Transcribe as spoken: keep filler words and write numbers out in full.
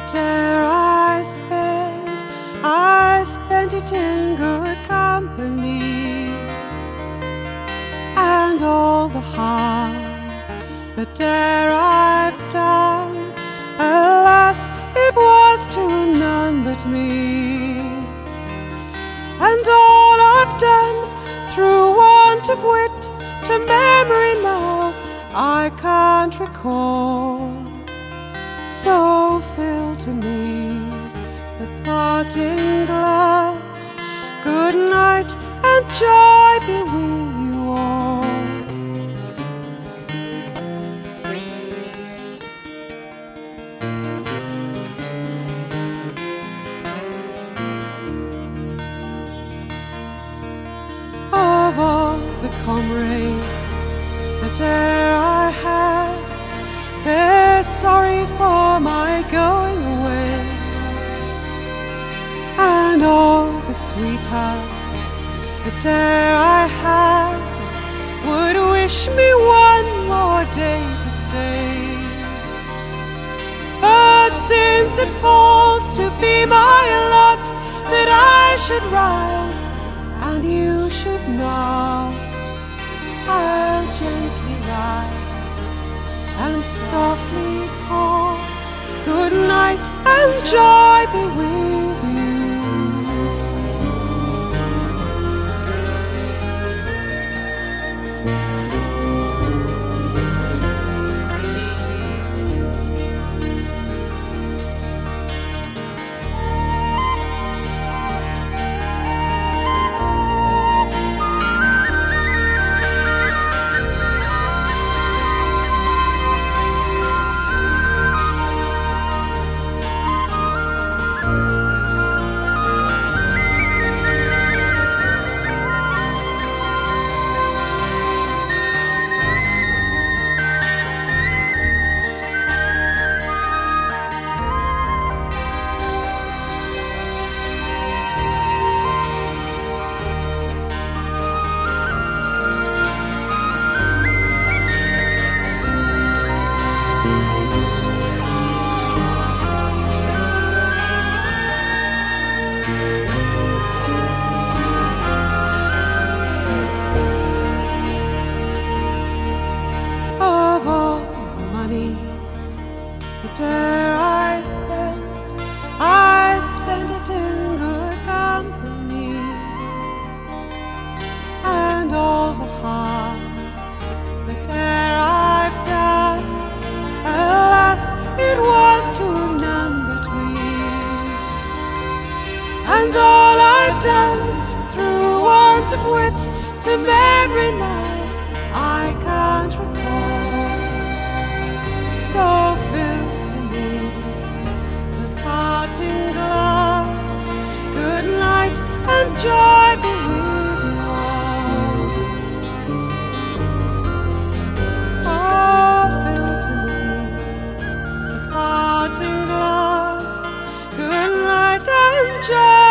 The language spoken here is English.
dare I spend, I spent it in good company, and all the harm that dare I've done, alas, it was to none but me. And all I've done through want of wit, to memory now I can't recall. So fill to me the parting glass. Good night and joy be with you all. Of all the comrades that dare I had, they're sorry for my going away, and all the sweethearts that dare I had would wish me one more day to stay. But since it falls to be my lot that I should rise and you should not, I'll gently rise and softly call. Good night and joy be with you. Of all the money that dare I spend, I spend it in good company, and all the harm that dare I've done, alas, it was to none but me. And all I've done through want of wit, to memory now I can't recall. So fill to me the parting glass. Good night and joy be with you all. Oh, fill to me the parting glass. Good night and joy.